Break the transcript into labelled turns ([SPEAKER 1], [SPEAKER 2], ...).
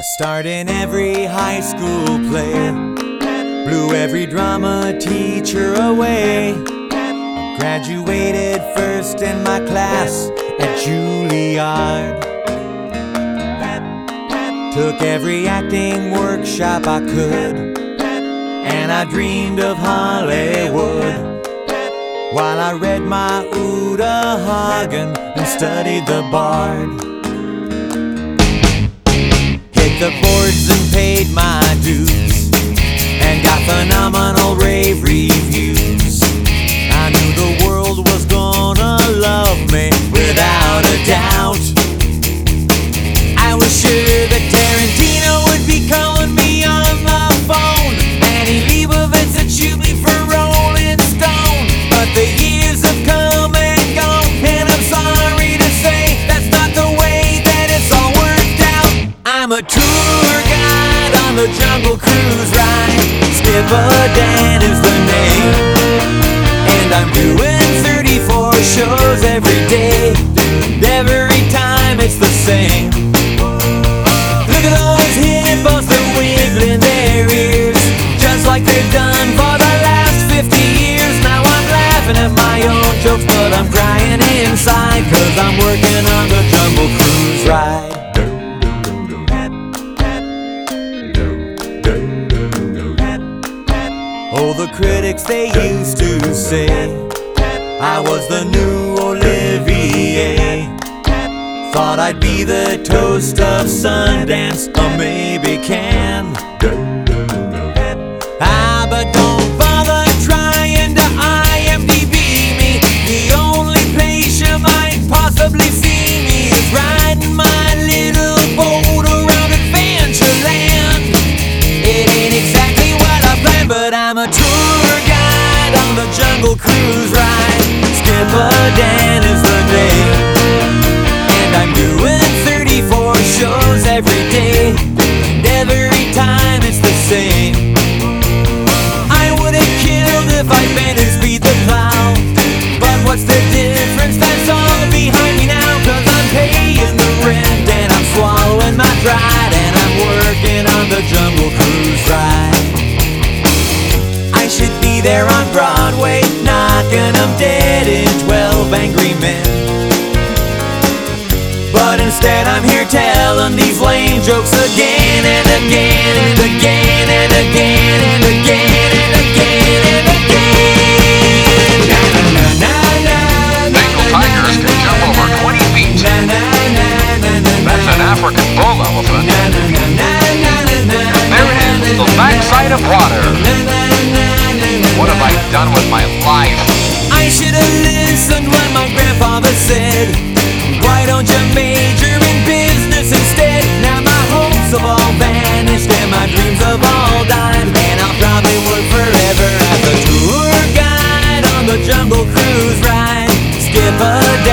[SPEAKER 1] Starred in every high school play, blew every drama teacher away. Graduated first in my class at Juilliard. Took every acting workshop I could, and I dreamed of Hollywood, while I read my Uta Hagen and studied the Bard. Hit the boards and paid my dues, and got phenomenal rave reviews. I knew the world was gonna love me without a doubt. I was sure that Tarantino would be calling me on the phone, Annie Leibovitz would shoot me for Rolling Stone. But the years have come and gone, and I'm sorry to say that's not the way that it's all worked out. I'm a tour guide on the Jungle Cruise ride. Skipper Dan is the name, and I'm doing 34 shows every day. Every time it's the same. Look at those hippos, they're wiggling their ears, just like they've done for the last 50 years. Now I'm laughing at my own jokes, but I'm crying inside, 'cause I'm working on the Jungle Cruise ride. Oh, the critics, they used to say I was the new Olivier. Thought I'd be the toast of Sundance, or maybe Cannes. But don't bother trying to IMDb me. The only place you might possibly see me is riding my little boat around Adventureland. It ain't exactly what I planned, but I'm a tour guide on the Jungle Cruise ride. Skipper Dan is the name, and I'm doing 34 shows every day, and every time it's the same. I would have killed if I'd been to Speed the Plow, but what's the difference? That's all behind me now, 'cause I'm paying the rent, and I'm swallowing my pride, and I'm working on the Jungle Cruise ride. I should be there on Broadway, knocking them dead in 12 Angry Men, but instead I'm here telling these lame jokes again and again and again and again and again and again and again.
[SPEAKER 2] Bengal tigers can jump over 20 feet. That's an African bull elephant. There it is, the backside of water. What have I done with my life?
[SPEAKER 1] I should have listened when my grandfather said, why don't you major in business instead? Now my hopes have all vanished and my dreams have all died, and I'll probably work forever as a tour guide on the Jungle Cruise ride. Skipper